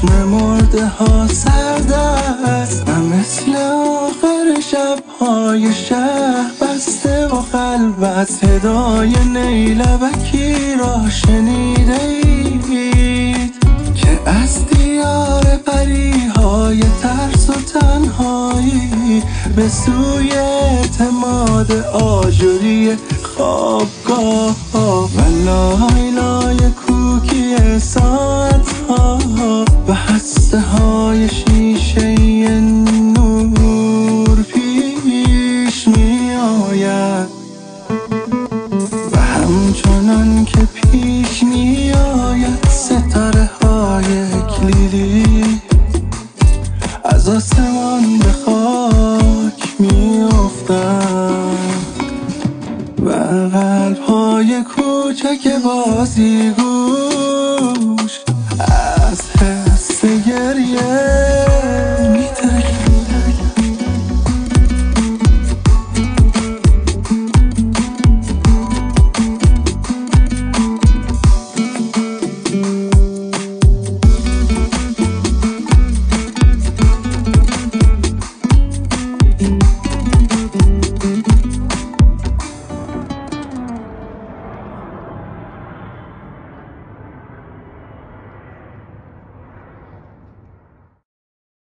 چشم مرده ها سرد است، من مثل آخر شب‌های شهر بسته و خلوت. صدای نیلبکی را شنیده اید که از دیار پریهای ترس و تنهایی به سوی اعتماد آجوری خوابگاه ها و لای لای کوکی ساعت ها و هسته ها